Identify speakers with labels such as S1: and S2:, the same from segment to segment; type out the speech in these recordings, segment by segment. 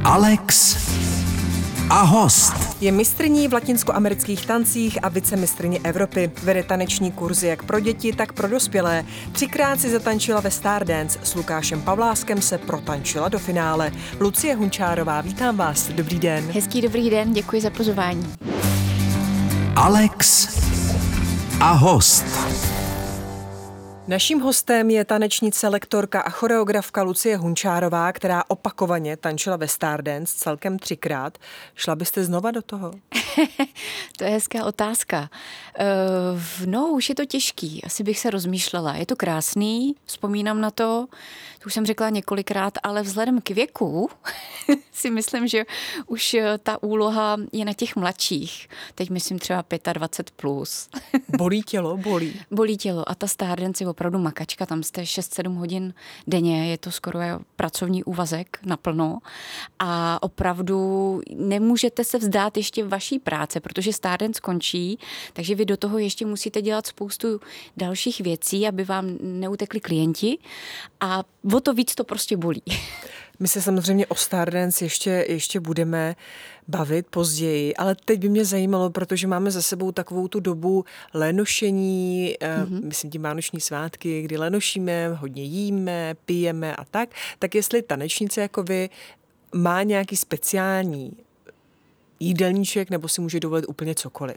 S1: Alex a host.
S2: Je mistryní v latinskoamerických tancích a vicemistryně Evropy. Vede taneční kurzy jak pro děti, tak pro dospělé. 3krát si zatančila ve Stardance. S Lukášem Pavláskem se protančila do finále. Lucie Hunčárová, vítám vás. Dobrý den.
S3: Hezký dobrý den, děkuji za pozvání.
S1: Alex a host.
S2: Naším hostem je tanečnice, lektorka a choreografka Lucie Hunčárová, která opakovaně tančila ve Stardance celkem 3krát. Šla byste znova do toho?
S3: To je hezká otázka. No, už je to těžký. Asi bych se rozmýšlela. Je to krásný, vzpomínám na to už jsem řekla několikrát, ale vzhledem k věku si myslím, že už ta úloha je na těch mladších. Teď myslím třeba 25+.
S2: Bolí tělo? Bolí.
S3: Bolí tělo a ta Stardance je opravdu makačka. Tam jste 6-7 hodin denně, je to skoro pracovní úvazek naplno a opravdu nemůžete se vzdát ještě vaší práce, protože Stardance končí, takže vy do toho ještě musíte dělat spoustu dalších věcí, aby vám neutekli klienti a o to víc to prostě bolí.
S2: My se samozřejmě o Stardance ještě budeme bavit později, ale teď by mě zajímalo, protože máme za sebou takovou tu dobu lenošení, myslím tím vánoční svátky, kdy lenošíme, hodně jíme, pijeme a tak jestli tanečnice jako vy má nějaký speciální jídelníček nebo si může dovolit úplně cokoliv?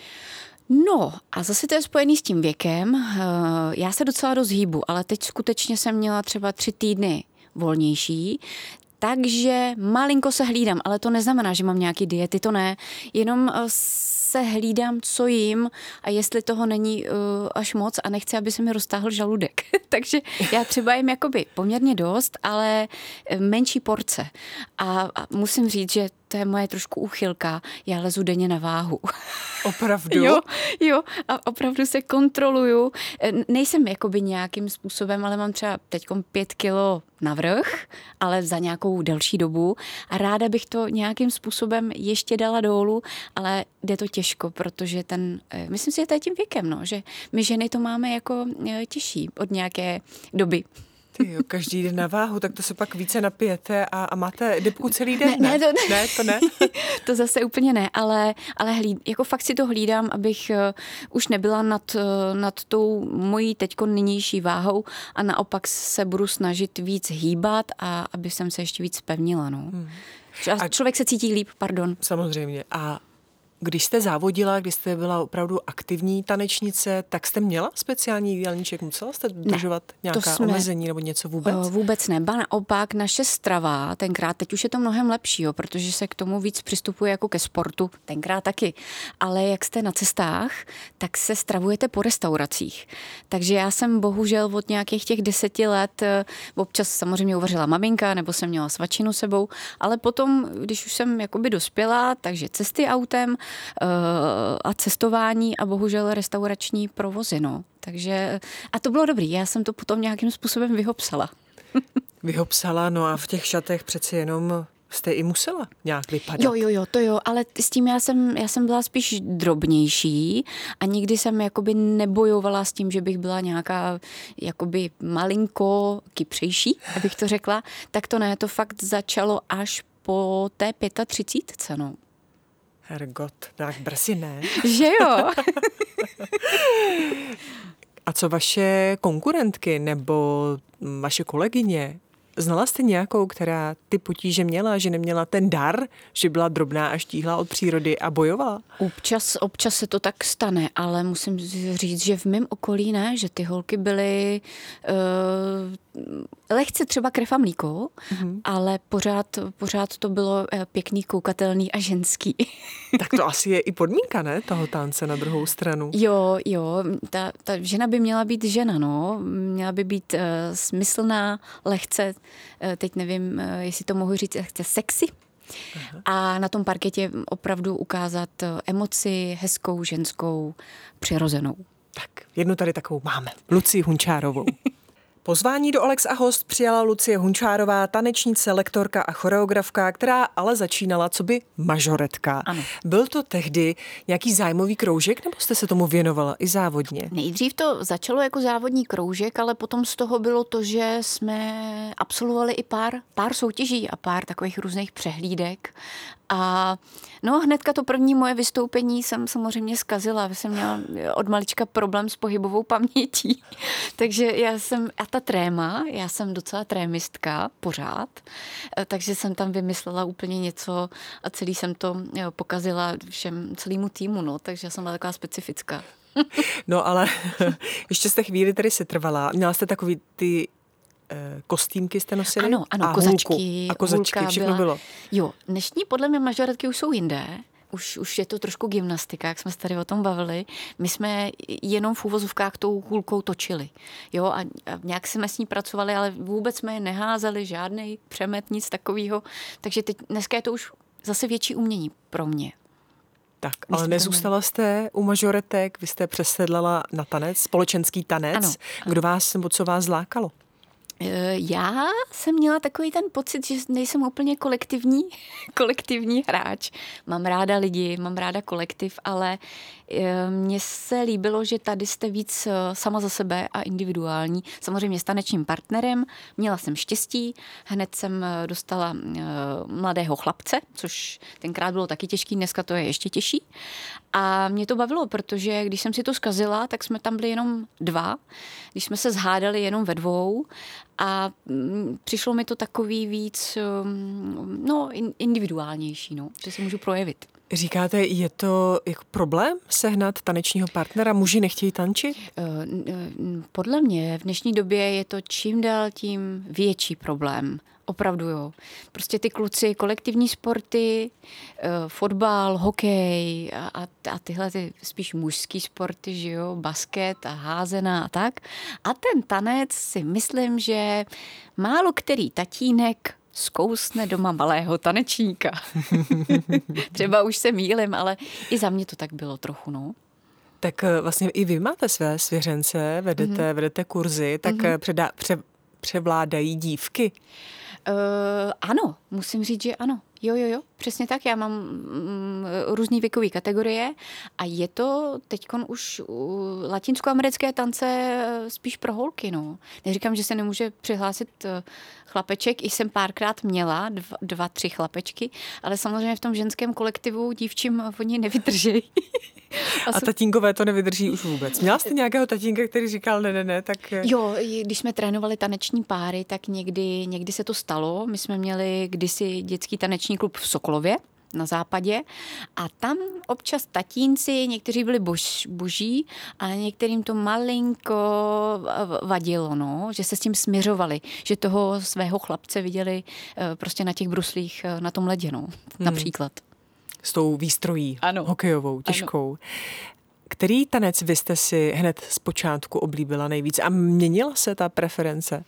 S3: No a zase to je spojený s tím věkem. Já se docela dost hýbu, ale teď skutečně jsem měla třeba 3 týdny volnější, takže malinko se hlídám, ale to neznamená, že mám nějaký diety, to ne, jenom se hlídám, co jim a jestli toho není až moc a nechci, aby se mi roztáhl žaludek. Takže já třeba jim jakoby poměrně dost, ale menší porce. A musím říct, že to je moje trošku úchylka. Já lezu denně na váhu.
S2: Opravdu?
S3: Jo. A opravdu se kontroluju. Nejsem jakoby nějakým způsobem, ale mám třeba teďkom 5 kilo navrch, ale za nějakou delší dobu. A ráda bych to nějakým způsobem ještě dala dolů, ale jde to těžko, protože myslím si, že to je tím věkem, no, že my ženy to máme jako těžší od nějaké doby.
S2: Tyjo, každý den na váhu, tak to se pak více napijete a máte debku celý den?
S3: Ne,
S2: to ne.
S3: To zase úplně ne, ale jako fakt si to hlídám, abych už nebyla nad tou mojí teďko nynější váhou a naopak se budu snažit víc hýbat a aby jsem se ještě víc pevnila. No. A člověk se cítí líp, pardon.
S2: Samozřejmě. A když jste závodila, když jste byla opravdu aktivní tanečnice, tak jste měla speciální jídelníček? Musela jste dodržovat nějaká omezení nebo něco vůbec?
S3: Vůbec ne. Ba naopak naše strava tenkrát, teď už je to mnohem lepší, protože se k tomu víc přistupuje jako ke sportu, tenkrát taky. Ale jak jste na cestách, tak se stravujete po restauracích. Takže já jsem bohužel od nějakých těch 10 let občas samozřejmě uvařila maminka, nebo jsem měla svačinu sebou, ale potom, když už jsem jakoby dospěla, takže cesty autem, a cestování a bohužel restaurační provozy, no. Takže, a to bylo dobrý, já jsem to potom nějakým způsobem vyhopsala.
S2: Vyhopsala, no a v těch šatech přeci jenom jste i musela nějak vypadat.
S3: Jo, to jo, ale s tím já jsem byla spíš drobnější a nikdy jsem jakoby nebojovala s tím, že bych byla nějaká jakoby malinko kypřejší, abych to řekla, tak to ne, to fakt začalo až po té 35, no.
S2: Hergot, tak brzy ne.
S3: Že jo?
S2: A co vaše konkurentky nebo vaše kolegyně? Znala jste nějakou, která ty potíže měla, že neměla ten dar, že byla drobná a štíhlá od přírody a bojovala?
S3: Občas se to tak stane, ale musím říct, že v mém okolí ne, že ty holky byly lehce třeba krev a mlíko, ale pořád to bylo pěkný, koukatelný a ženský.
S2: Tak to asi je i podmínka, ne, toho tance na druhou stranu.
S3: Jo, ta žena by měla být žena, no. Měla by být smyslná, lehce, teď nevím, jestli to mohu říct, lehce sexy. Aha. A na tom parketě opravdu ukázat emoci hezkou, ženskou, přirozenou.
S2: Tak, jednu tady takovou máme, Lucii Hunčárovou. Pozvání do Alex a host přijala Lucie Hunčárová, tanečnice, lektorka a choreografka, která ale začínala coby mažoretka.
S3: Ano.
S2: Byl to tehdy nějaký zájmový kroužek, nebo jste se tomu věnovala i závodně?
S3: Nejdřív to začalo jako závodní kroužek, ale potom z toho bylo to, že jsme absolvovali i pár soutěží a pár takových různých přehlídek. A no hnedka to první moje vystoupení jsem samozřejmě zkazila. Jsem měla od malička problém s pohybovou pamětí. Takže ta tréma, já jsem docela trémistka pořád, takže jsem tam vymyslela úplně něco a celý jsem to pokazila celému týmu, no, takže jsem byla taková specifická.
S2: No ale ještě jste chvíli tady se trvala. Měla jste takový ty kostýmky jste nosili?
S3: Ano,
S2: a
S3: kozačky.
S2: A kozačky, všechno bylo.
S3: Jo, dnešní podle mě mažoretky už jsou jinde. Už je to trošku gymnastika, jak jsme se tady o tom bavili. My jsme jenom v úvozovkách tou hůlkou točili. Jo, a nějak jsme s ní pracovali, ale vůbec jsme je neházeli, žádnej přemet, nic takového. Takže dneska je to už zase větší umění pro mě.
S2: Tak, ale nezůstala jste u mažoretek, vy jste přesedlala na tanec, společenský tanec.
S3: Ano.
S2: Kdo vás nebo co vás zlákalo?
S3: Já jsem měla takový ten pocit, že nejsem úplně kolektivní hráč. Mám ráda lidi, mám ráda kolektiv, ale mně se líbilo, že tady jste víc sama za sebe a individuální. Samozřejmě s tanečním partnerem. Měla jsem štěstí, hned jsem dostala mladého chlapce, což tenkrát bylo taky těžký, dneska to je ještě těžší. A mě to bavilo, protože když jsem si to zkazila, tak jsme tam byli jenom 2, když jsme se zhádali jenom ve 2 a přišlo mi to takový víc individuálnější, no, že se můžu projevit.
S2: Říkáte, je to jako problém sehnat tanečního partnera? Muži nechtějí tančit?
S3: Podle mě v dnešní době je to čím dál tím větší problém. Opravdu jo. Prostě ty kluci, kolektivní sporty, fotbal, hokej a tyhle ty spíš mužský sporty, že jo, basket a házená a tak. A ten tanec si myslím, že málo který tatínek zkousne doma malého tanečníka. Třeba už se mýlim, ale i za mě to tak bylo trochu, no.
S2: Tak vlastně i vy máte své svěřence, vedete kurzy, tak převládají dívky?
S3: Ano, musím říct, že ano. Jo, přesně tak. Já mám různý věkové kategorie a je to teďkon už latinskoamerické tance spíš pro holky, no. Neříkám, že se nemůže přihlásit chlapeček, i jsem párkrát měla 2-3 chlapečky, ale samozřejmě v tom ženském kolektivu dívčím oni nevydrží.
S2: A tatínkové to nevydrží už vůbec. Měla jste nějakého tatínka, který říkal ne, tak...
S3: Jo, když jsme trénovali taneční páry, tak někdy se to stalo. My jsme měli kdysi dětský taneční klub v Sokolově na západě a tam občas tatínci, někteří byli boží a některým to malinko vadilo, no, že se s tím směřovali, že toho svého chlapce viděli prostě na těch bruslích na tom ledě, no, například.
S2: S tou výstrojí hokejovou, těžkou. Ano. Který tanec vy jste si hned zpočátku oblíbila nejvíc a měnila se ta preference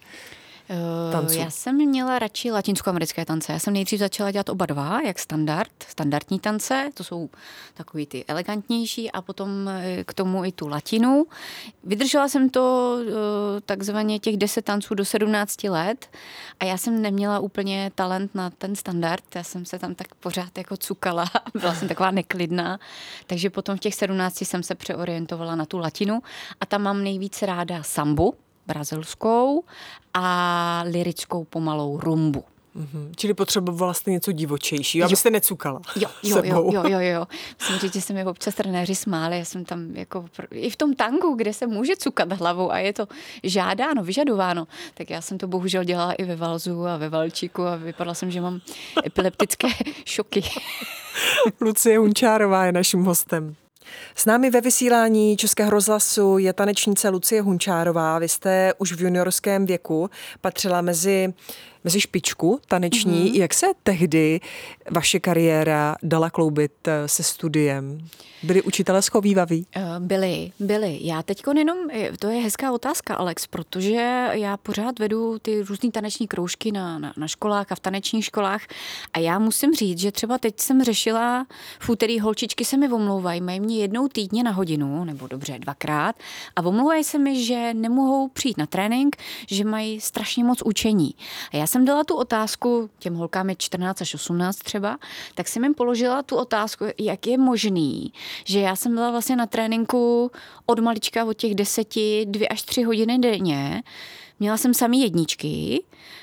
S2: tanců? Já
S3: jsem měla radši latinskoamerické tance. Já jsem nejdřív začala dělat oba 2, jak standardní tance, to jsou takový ty elegantnější a potom k tomu i tu latinu. Vydržela jsem to takzvaně těch 10 tanců do 17 let a já jsem neměla úplně talent na ten standard, já jsem se tam tak pořád jako cukala, byla jsem taková neklidná, takže potom v těch 17 jsem se přeorientovala na tu latinu a tam mám nejvíc ráda sambu, brazilskou a lyrickou pomalou rumbu.
S2: Čili potřebovala jste něco divočejšího, abyste necukala.
S3: Jo. Musím říct, že se mi občas trenéři smáli, já jsem tam jako i v tom tangu, kde se může cukat hlavou a je to žádáno, vyžadováno, tak já jsem to bohužel dělala i ve valzu a ve valčíku a vypadala jsem, že mám epileptické šoky.
S2: Lucie Hunčárová je naším hostem. S námi ve vysílání Českého rozhlasu je tanečnice Lucie Hunčárová. Vy jste už v juniorském věku patřila mezi mezi špičku taneční. Jak se tehdy vaše kariéra dala kloubit se studiem? Byli učitelé schovývaví?
S3: Byli. Já teďko jenom, to je hezká otázka, Alex, protože já pořád vedu ty různý taneční kroužky na školách a v tanečních školách a já musím říct, že třeba teď jsem řešila, v úterý holčičky se mi omlouvají, mají mě jednou týdně na hodinu, nebo dobře 2krát a omlouvají se mi, že nemohou přijít na trénink, že mají strašně moc učení. A já jsem dala tu otázku, těm holkám je 14 až 18 třeba, tak jsem jim položila tu otázku, jak je možný, že já jsem byla vlastně na tréninku od malička od těch 10, 2 až 3 hodiny denně. Měla jsem samý jedničky,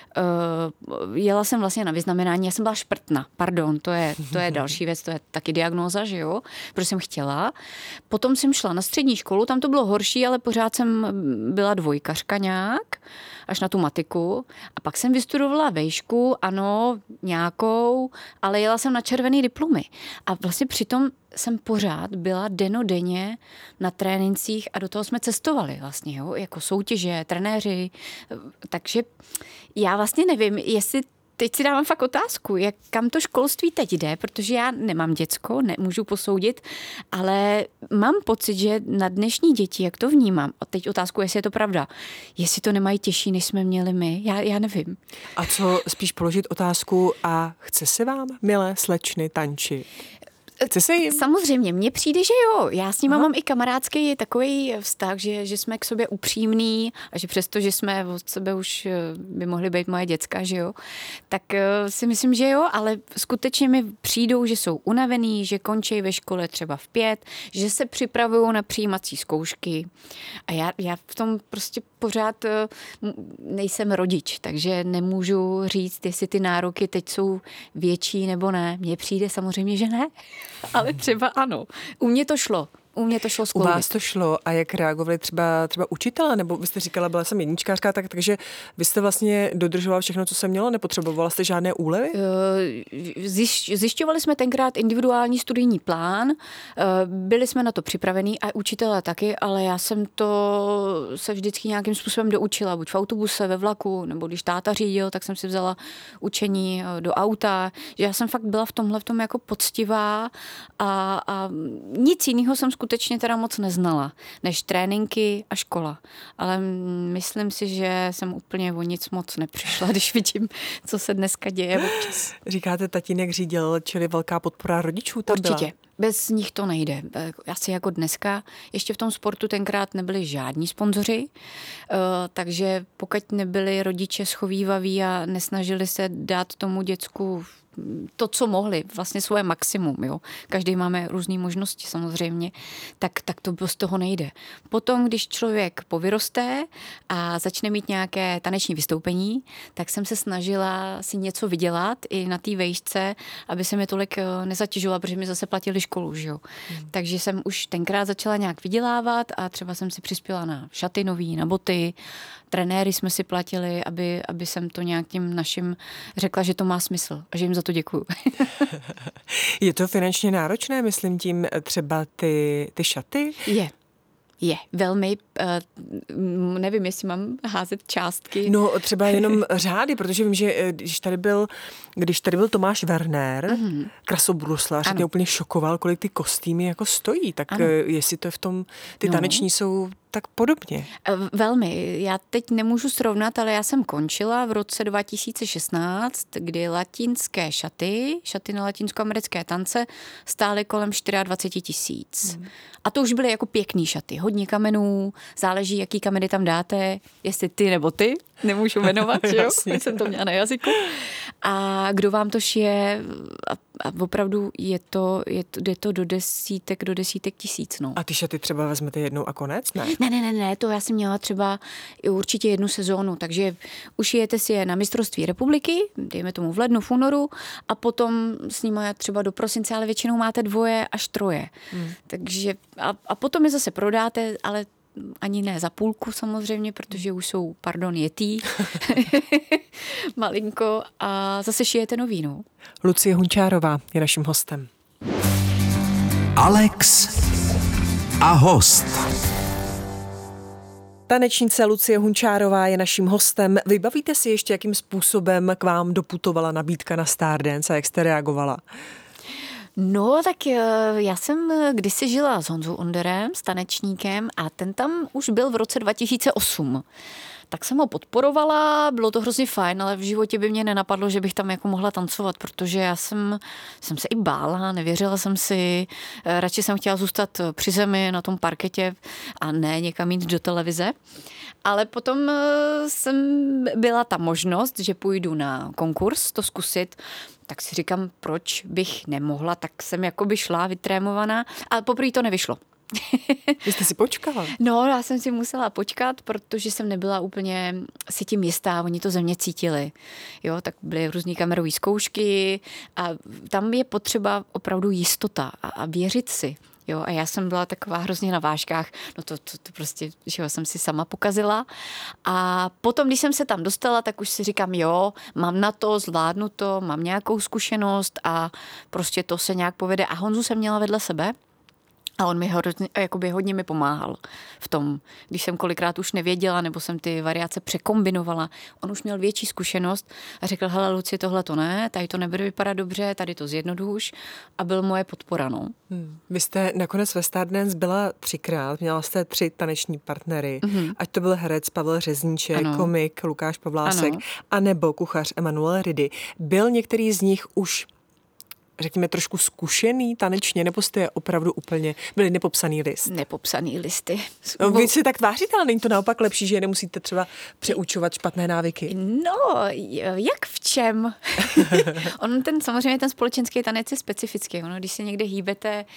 S3: jela jsem vlastně na vyznamenání, já jsem byla šprtna, pardon, to je další věc, to je taky diagnóza, že jo, protože jsem chtěla. Potom jsem šla na střední školu, tam to bylo horší, ale pořád jsem byla dvojkařka nějak, až na tu matiku. A pak jsem vystudovala vejšku, ano, nějakou, ale jela jsem na červený diplomy. A vlastně přitom jsem pořád byla dennodenně na trénincích a do toho jsme cestovali vlastně, jo, jako soutěže, trenéři, takže já vlastně nevím, jestli teď si dávám fakt otázku, kam to školství teď jde, protože já nemám děcko, nemůžu posoudit, ale mám pocit, že na dnešní děti, jak to vnímám, a teď otázku, jestli je to pravda, jestli to nemají těžší, než jsme měli my, já nevím.
S2: A co spíš položit otázku, a chce se vám, milé slečny, tančit? Chce se jim?
S3: Samozřejmě, mně přijde, že jo. Já s nima mám i kamarádský takový vztah, že jsme k sobě upřímní a že přesto, že jsme od sebe už by mohly být moje děcka, že jo, tak si myslím, že jo, ale skutečně mi přijdou, že jsou unavený, že končí ve škole třeba v 5, že se připravují na přijímací zkoušky a já v tom prostě pořád nejsem rodič, takže nemůžu říct, jestli ty nároky teď jsou větší nebo ne. Mně přijde samozřejmě, že ne. Ale třeba ano. U mě to šlo skloubit.
S2: U vás to šlo a jak reagovali třeba učitelé, nebo vy jste říkala, byla jsem jedničkářka, takže vy jste vlastně dodržovala všechno, co se mělo, nepotřebovala jste žádné úlevy?
S3: Zjišťovali jsme tenkrát individuální studijní plán, byli jsme na to připravení a učitelé taky, ale já jsem to se vždycky nějakým způsobem doučila, buď v autobuse, ve vlaku, nebo když táta řídil, tak jsem si vzala učení do auta, že já jsem fakt byla v tomhletom jako poctivá a nic jiného jsem skutečně teda moc neznala, než tréninky a škola. Ale myslím si, že jsem úplně o nic moc nepřišla, když vidím, co se dneska děje občas.
S2: Říkáte, tatínek řídil, čili velká podpora rodičů tam byla?
S3: Určitě. Bez nich to nejde. Asi jako dneska. Ještě v tom sportu tenkrát nebyli žádní sponzoři, takže pokud nebyli rodiče schovývaví a nesnažili se dát tomu děcku to, co mohli, vlastně svoje maximum, jo. Každý máme různé možnosti samozřejmě, tak to z toho nejde. Potom, když člověk povyroste a začne mít nějaké taneční vystoupení, tak jsem se snažila si něco vydělat i na té vejšce, aby se mi tolik nezatěžovala, protože mi zase platili školu, že jo. Takže jsem už tenkrát začala nějak vydělávat a třeba jsem si přispěla na šaty nový, na boty, trenéry jsme si platili, aby jsem to nějak tím našim řekla, že to má smysl a že jim za to děkuju.
S2: Je to finančně náročné, myslím tím třeba ty šaty?
S3: Je, velmi, nevím, jestli mám házet částky.
S2: No třeba jenom řády, protože vím, že když tady byl Tomáš Werner, krasobruslař, mě úplně šokoval, kolik ty kostýmy jako stojí, tak jestli to v tom, ty taneční jsou tak podobně.
S3: Velmi. Já teď nemůžu srovnat, ale já jsem končila v roce 2016, kdy latinské šaty na latinskoamerické tance stály kolem 24 000. A to už byly jako pěkný šaty. Hodně kamenů, záleží, jaký kameny tam dáte, jestli ty nebo ty, nemůžu jmenovat, že jo? Jsem to měla na jazyku. A kdo vám to šije, a opravdu jde to do desítek tisíc, no.
S2: A ty šaty třeba vezmete jednou a konec, ne?
S3: Ne, to já jsem měla třeba určitě 1 sezónu, takže ušijete si je na mistrovství republiky, dejme tomu v lednu, v únoru, a potom s nimi třeba do prosince, ale většinou máte 2 až 3. Takže a potom je zase prodáte, ale ani ne za půlku samozřejmě, protože už jsou, jetý, malinko, a zase šijete nový, no.
S2: Lucie Hunčárová je naším hostem.
S1: Alex a host.
S2: Tanečnice Lucie Hunčárová je naším hostem. Vybavíte si ještě, jakým způsobem k vám doputovala nabídka na Stardance a jak jste reagovala?
S3: No, tak já jsem kdysi žila s Honzou Onderem, s tanečníkem, a ten tam už byl v roce 2008. Tak jsem ho podporovala, bylo to hrozně fajn, ale v životě by mě nenapadlo, že bych tam jako mohla tancovat, protože já jsem se i bála, nevěřila jsem si, radši jsem chtěla zůstat při zemi na tom parketě a ne někam jít do televize. Ale potom byla ta možnost, že půjdu na konkurs to zkusit, tak si říkám, proč bych nemohla, tak jsem jakoby šla vytrémovaná, ale poprvé to nevyšlo.
S2: Vy jste si počkala?
S3: No, já jsem si musela počkat, protože jsem nebyla úplně si tím jistá, oni to ze mě cítili. Jo, tak byly různý kamerové zkoušky a tam je potřeba opravdu jistota a věřit si. Jo, a já jsem byla taková hrozně na vážkách, no to prostě, že jo, jsem si sama pokazila. A potom, když jsem se tam dostala, tak už si říkám, jo, mám na to, zvládnu to, mám nějakou zkušenost a prostě to se nějak povede. A Honzu jsem měla vedle sebe. A on mi hodně mi pomáhal v tom, když jsem kolikrát už nevěděla, nebo jsem ty variace překombinovala. On už měl větší zkušenost a řekl, hele Luci, tohle to ne, tady to nebude vypadat dobře, tady to zjednoduš, a byl moje podpora, no.
S2: Vy jste nakonec ve Stardance byla 3krát, měla jste 3 taneční partnery, ať to byl herec Pavel Řezníček, ano, komik Lukáš Pavlásek, ano, anebo kuchař Emanuel Ridy. Byl některý z nich už, řekněme, trošku zkušený tanečně, nebo jste opravdu úplně byli nepopsaný list?
S3: Nepopsaný listy.
S2: No, vy si tak tváříte, ale není to naopak lepší, že je nemusíte třeba přeučovat špatné návyky?
S3: No, jak v čem? Samozřejmě ten společenský tanec je specifický. Ono, když se někde hýbete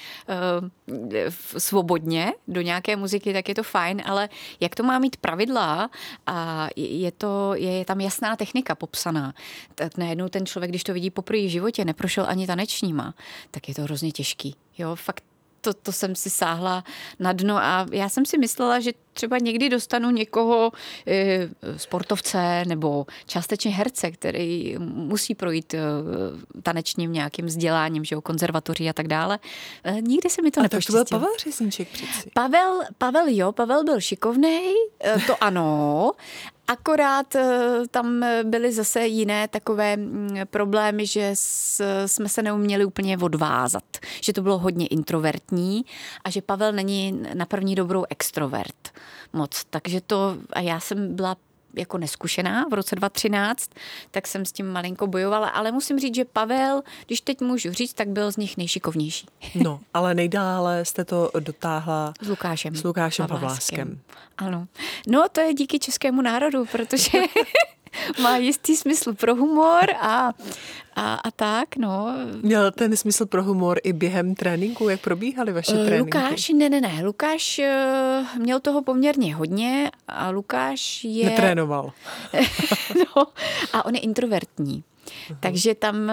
S3: svobodně do nějaké muziky, tak je to fajn, ale jak to má mít pravidla a je tam jasná technika popsaná, tak najednou ten člověk, když to vidí poprvé v životě, neprošel ani tanečníma, tak je to hrozně těžký. Jo, fakt to jsem si sáhla na dno a já jsem si myslela, že třeba někdy dostanu někoho sportovce nebo částečně herce, který musí projít tanečním nějakým vzděláním, že jo, konzervatoří a tak dále. Nikdy se mi to nepoštěstilo.
S2: Ale to byl Pavel Řezníček přeci.
S3: Pavel byl šikovnej, to ano. Akorát tam byly zase jiné takové problémy, že jsme se neuměli úplně odvázat. Že to bylo hodně introvertní a že Pavel není na první dobrou extrovert moc. Takže a já jsem byla jako neskušená v roce 2013, tak jsem s tím malinko bojovala, ale musím říct, že Pavel, když teď můžu říct, tak byl z nich nejšikovnější.
S2: No, ale nejdále jste to dotáhla
S3: s Lukášem
S2: Pavláskem.
S3: Ano. No, to je díky českému národu, protože má jistý smysl pro humor a tak, no.
S2: Měl ten smysl pro humor i během tréninku? Jak probíhaly vaše tréninky?
S3: Lukáš, ne. Lukáš měl toho poměrně hodně a Lukáš je...
S2: Netrénoval.
S3: No, a on je introvertní. Takže tam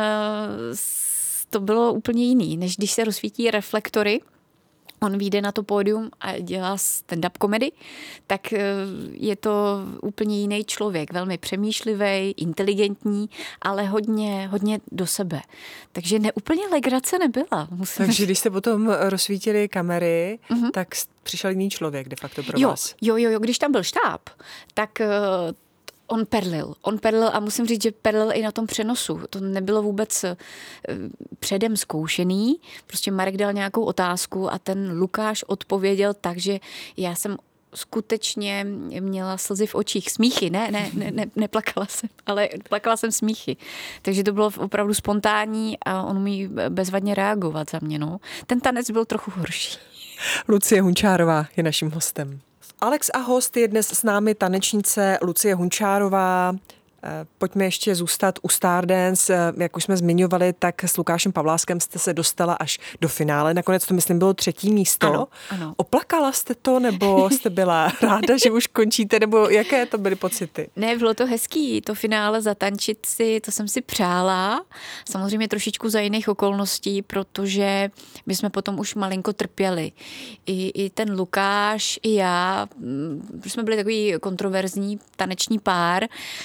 S3: to bylo úplně jiný, než když se rozsvítí reflektory. On vyjde na to pódium a dělá stand-up komedy, tak je to úplně jiný člověk, velmi přemýšlivý, inteligentní, ale hodně do sebe. Takže úplně legrace nebyla.
S2: Takže když jste potom rozsvítili kamery, tak přišel jiný člověk de facto pro vás.
S3: Jo, když tam byl štáb, tak... On perlil a musím říct, že perlil i na tom přenosu. To nebylo vůbec předem zkoušený. Prostě Marek dal nějakou otázku a ten Lukáš odpověděl tak, že já jsem skutečně měla slzy v očích. Smíchy, neplakala jsem, ale plakala jsem smíchy. Takže to bylo opravdu spontánní a on umí bezvadně reagovat za mě. No. Ten tanec byl trochu horší.
S2: Lucie Hunčárová je naším hostem. Alex a host je dnes s námi tanečnice Lucie Hunčárová. Pojďme ještě zůstat u Stardance. Jak už jsme zmiňovali, tak s Lukášem Pavláskem jste se dostala až do finále. Nakonec to, myslím, bylo 3. místo.
S3: Ano.
S2: Oplakala jste to, nebo jste byla ráda, že už končíte, nebo jaké to byly pocity?
S3: Ne, bylo to hezký. To finále zatančit si, to jsem si přála. Samozřejmě trošičku za jiných okolností, protože my jsme potom už malinko trpěli. I ten Lukáš, i já, jsme byli takový kontroverzní taneční pár. Někdo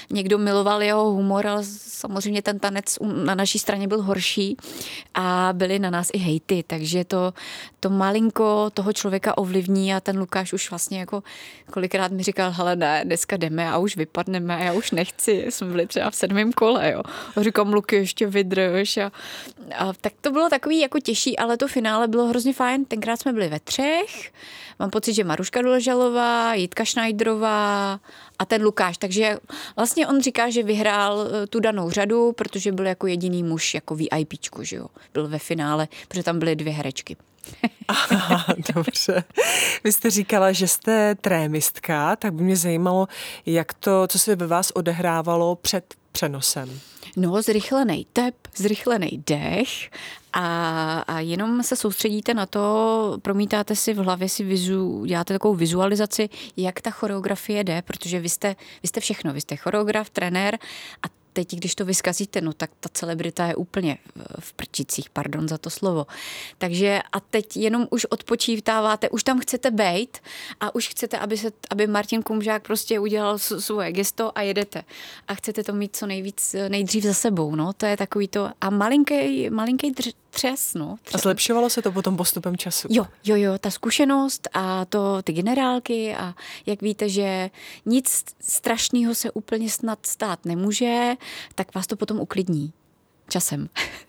S3: miloval jeho humor, ale samozřejmě ten tanec na naší straně byl horší a byly na nás i hejty, takže to malinko toho člověka ovlivní a ten Lukáš už vlastně jako kolikrát mi říkal, hele ne, dneska jdeme a už vypadneme a já už nechci, jsme byli třeba v 7. kole, jo. A říkám, Luky, ještě vydrž a tak to bylo takový jako těžší, ale to finále bylo hrozně fajn, tenkrát jsme byli ve 3, mám pocit, že Maruška Doležalová, Jitka Schneiderová a ten Lukáš, takže vlastně on říká, že vyhrál tu danou řadu, protože byl jako jediný muž jako VIPčku, že jo, byl ve finále, protože tam byly 2 herečky.
S2: Aha, dobře. Vy jste říkala, že jste trémistka, tak by mě zajímalo, co se ve vás odehrávalo před přenosem.
S3: No, zrychlený tep, zrychlený dech a jenom se soustředíte na to, promítáte si v hlavě, děláte takovou vizualizaci, jak ta choreografie jde, protože vy jste všechno, vy jste choreograf, trenér a teď, když to vyskazíte, no tak ta celebrita je úplně v prčicích, pardon za to slovo. Takže a teď jenom už odpočítáváte, už tam chcete bejt a už chcete, aby Martin Kumžák prostě udělal svoje gesto a jedete. A chcete to mít co nejdřív za sebou, no, to je takový to a malinký třes, no.
S2: A zlepšovalo se to potom postupem času?
S3: Jo, ta zkušenost a ty generálky a jak víte, že nic strašného se úplně snad stát nemůže, tak vás to potom uklidní. Časem.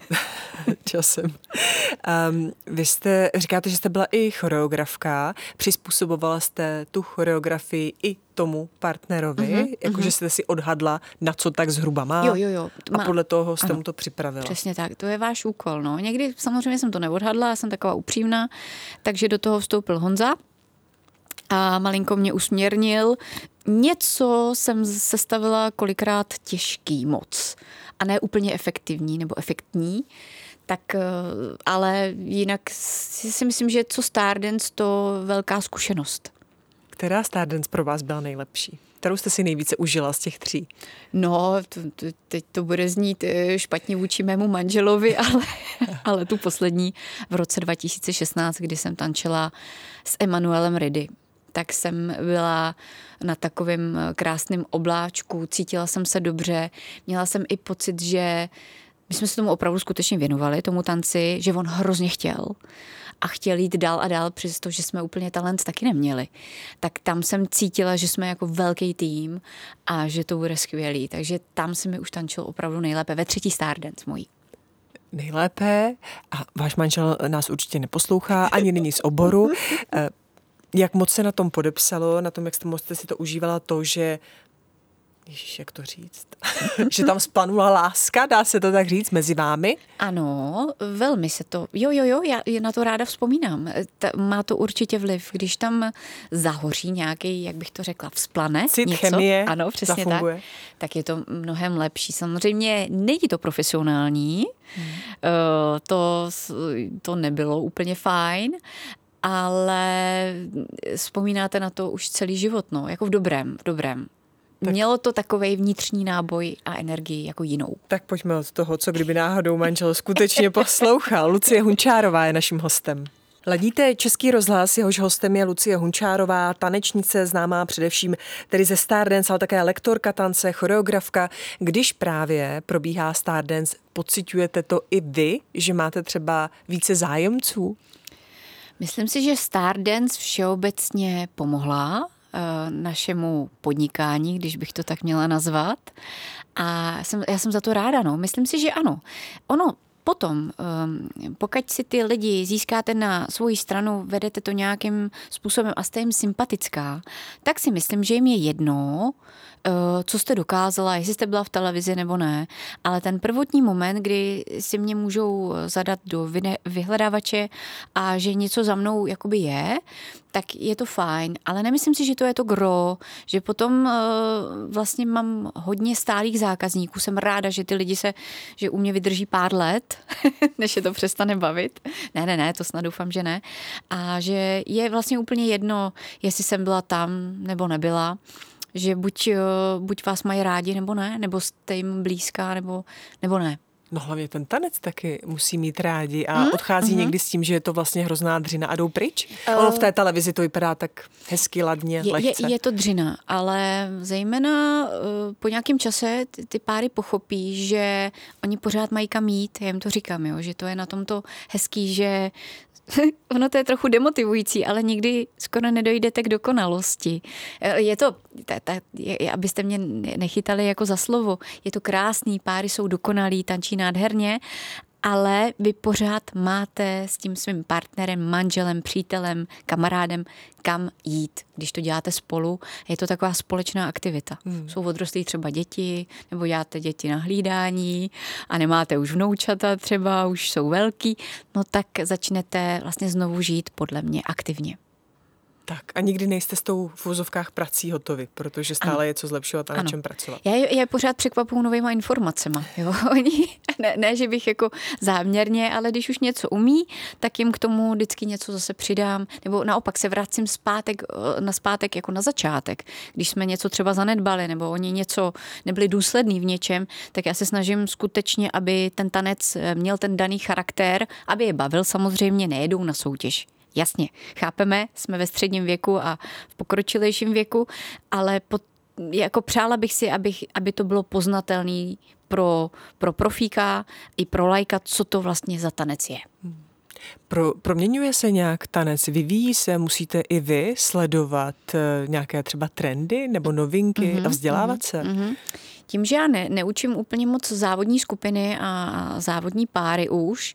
S2: Časem. Vy říkáte, že jste byla i choreografka, přizpůsobovala jste tu choreografii i tomu partnerovi, jakože jste si odhadla, na co tak zhruba má.
S3: Jo.
S2: A podle toho jste mu to připravila.
S3: Přesně tak, to je váš úkol. No. Někdy samozřejmě jsem to neodhadla, já jsem taková upřímná, takže do toho vstoupil Honza a malinko mě usměrnil. Něco jsem sestavila kolikrát těžký moc a ne úplně efektivní nebo efektní, tak ale jinak si myslím, že co Stardance, to velká zkušenost.
S2: Která Stardance pro vás byla nejlepší? Kterou jste si nejvíce užila z těch 3?
S3: No, teď to bude znít špatně vůči mému manželovi, ale tu poslední v roce 2016, kdy jsem tančila s Emanuelem Ridy. Tak jsem byla na takovém krásném obláčku, cítila jsem se dobře, měla jsem i pocit, že my jsme se tomu opravdu skutečně věnovali, tomu tanci, že on hrozně chtěl a chtěl jít dál a dál, přestože jsme úplně talent taky neměli. Tak tam jsem cítila, že jsme jako velký tým a že to bude skvělý. Takže tam se mi už tančilo opravdu nejlépe ve 3. Stardance mojí.
S2: Nejlépe a váš manžel nás určitě neposlouchá, ani není z oboru. Jak moc se na tom podepsalo, na tom, jak jste si to užívala, to, že Ježiš, jak to říct? Že tam splanula láska, dá se to tak říct, mezi vámi?
S3: Ano, velmi se to, jo, já na to ráda vzpomínám. Má to určitě vliv, když tam zahoří nějaký, jak bych to řekla, vzplane.
S2: Cit,
S3: něco,
S2: chemie,
S3: ano, přesně
S2: zafunguje.
S3: Tak je to mnohem lepší. Samozřejmě není to profesionální, to nebylo úplně fajn, ale vzpomínáte na to už celý život, no, jako v dobrém. Tak. Mělo to takovej vnitřní náboj a energii jako jinou.
S2: Tak pojďme od toho, co kdyby náhodou manžel skutečně poslouchal. Lucie Hunčárová je naším hostem. Ladíte Český rozhlas, jehož hostem je Lucie Hunčárová, tanečnice, známá především tedy ze Stardance, ale také lektorka tance, choreografka. Když právě probíhá Stardance, pociťujete to i vy, že máte třeba více zájemců?
S3: Myslím si, že Stardance všeobecně pomohla našemu podnikání, když bych to tak měla nazvat. A já jsem za to ráda, no. Myslím si, že ano. Ono potom, pokud si ty lidi získáte na svoji stranu, vedete to nějakým způsobem a jste jim sympatická, tak si myslím, že jim je jedno, co jste dokázala, jestli jste byla v televizi nebo ne, ale ten prvotní moment, kdy si mě můžou zadat do vyhledávače a že něco za mnou jakoby je, tak je to fajn, ale nemyslím si, že to je to gro, že potom vlastně mám hodně stálých zákazníků, jsem ráda, že ty lidi že u mě vydrží pár let, než je to přestane bavit. Ne, to snad doufám, že ne. A že je vlastně úplně jedno, jestli jsem byla tam nebo nebyla, že buď vás mají rádi nebo ne, nebo jste jim blízká nebo ne.
S2: No hlavně ten tanec taky musí mít rádi a odchází někdy s tím, že je to vlastně hrozná dřina a jdou pryč. Ono v té televizi to vypadá tak hezky, ladně, lehce.
S3: Je to dřina, ale zejména po nějakém čase ty páry pochopí, že oni pořád mají kam jít. Já jim to říkám, jo, že to je na tomto hezký, že ono to je trochu demotivující, ale nikdy skoro nedojdete k dokonalosti. Je to, abyste mě nechytali jako za slovo, je to krásný, páry jsou dokonalí, tančí nádherně, ale vy pořád máte s tím svým partnerem, manželem, přítelem, kamarádem kam jít, když to děláte spolu. Je to taková společná aktivita. Jsou odrostlí třeba děti, nebo děláte děti na hlídání a nemáte už vnoučata třeba, už jsou velký, no tak začnete vlastně znovu žít podle mě aktivně.
S2: Tak a nikdy nejste s tou v uvozovkách prací hotovi, protože stále je co zlepšovat a na čem pracovat.
S3: Já pořád překvapuju novýma informacema. Jo? ne, že bych jako záměrně, ale když už něco umí, tak jim k tomu vždycky něco zase přidám. Nebo naopak se vracím zpátek jako na začátek. Když jsme něco třeba zanedbali, nebo oni něco nebyli důslední v něčem, tak já se snažím skutečně, aby ten tanec měl ten daný charakter, aby je bavil samozřejmě, nejedou na soutěž. Jasně, chápeme, jsme ve středním věku a v pokročilejším věku, ale jako přála bych si, aby to bylo poznatelný pro profíka i pro laika, co to vlastně za tanec je.
S2: Proměňuje se nějak tanec, vyvíjí se, musíte i vy sledovat nějaké třeba trendy nebo novinky a vzdělávat se?
S3: Tím, že já neučím úplně moc závodní skupiny a závodní páry už,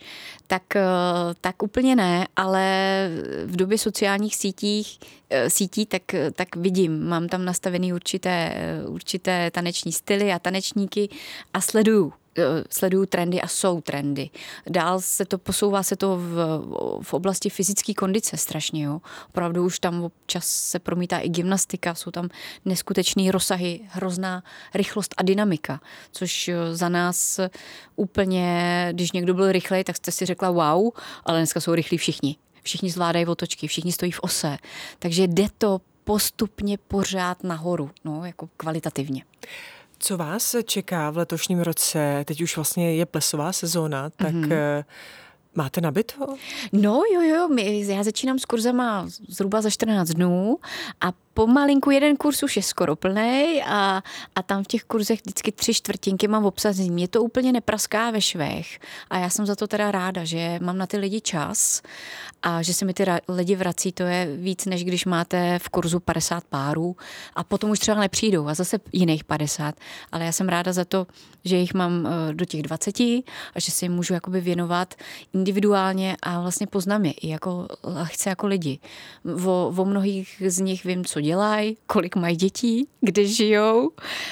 S3: tak úplně ne, ale v době sociálních sítí tak vidím, mám tam nastavený určité taneční styly a tanečníky a sleduju trendy a jsou trendy. Dál posouvá se to v oblasti fyzické kondice strašně. Jo. Opravdu už tam občas se promítá i gymnastika, jsou tam neskutečný rozsahy, hrozná rychlost a dynamika, což za nás úplně, když někdo byl rychlej, tak jste si řekla wow, ale dneska jsou rychlí všichni. Všichni zvládají otočky, všichni stojí v ose. Takže jde to postupně pořád nahoru, no, jako kvalitativně.
S2: Co vás čeká v letošním roce? Teď už vlastně je plesová sezóna, tak máte nabito?
S3: No jo, já začínám s kurzama zhruba za 14 dnů a pomalinku jeden kurz už je skoro plnej a tam v těch kurzech vždycky 3/4 mám obsazení. Mě to úplně nepraská ve švech a já jsem za to teda ráda, že mám na ty lidi čas a že se mi ty lidi vrací, to je víc, než když máte v kurzu 50 párů a potom už třeba nepřijdou a zase jiných 50, ale já jsem ráda za to, že jich mám do těch 20 a že si jim můžu jakoby věnovat individuálně a vlastně poznám je i jako lehce jako lidi. O mnohých z nich vím, co dělají, kolik mají dětí, kde žijou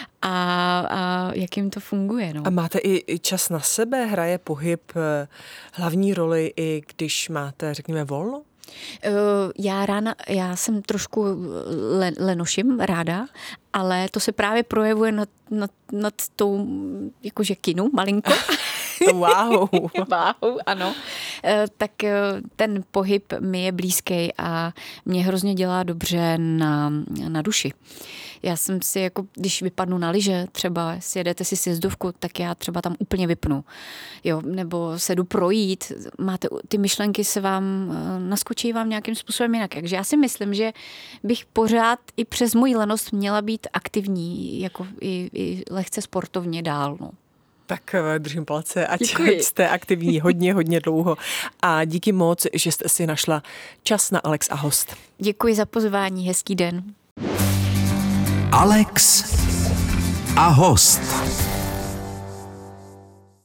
S3: a jak jim to funguje. No.
S2: A máte i čas na sebe? Hraje pohyb hlavní roli, i když máte, řekněme, volno?
S3: Já jsem trošku lenoším ráda, ale to se právě projevuje nad tou, jakože kinu malinko.
S2: Wow,
S3: ano. Tak ten pohyb mi je blízký a mě hrozně dělá dobře na duši. Já jsem si, jako když vypadnu na lyže, třeba sjedete si sjezdovku, tak já třeba tam úplně vypnu. Jo, nebo se jdu projít, ty myšlenky se vám naskočí vám nějakým způsobem jinak. Takže já si myslím, že bych pořád i přes moji lenost měla být aktivní, jako i lehce sportovně dál, no.
S2: Tak držím palce, ať jste aktivní hodně dlouho. A díky moc, že jste si našla čas na Alex a host.
S3: Děkuji za pozvání, hezký den.
S1: Alex a host.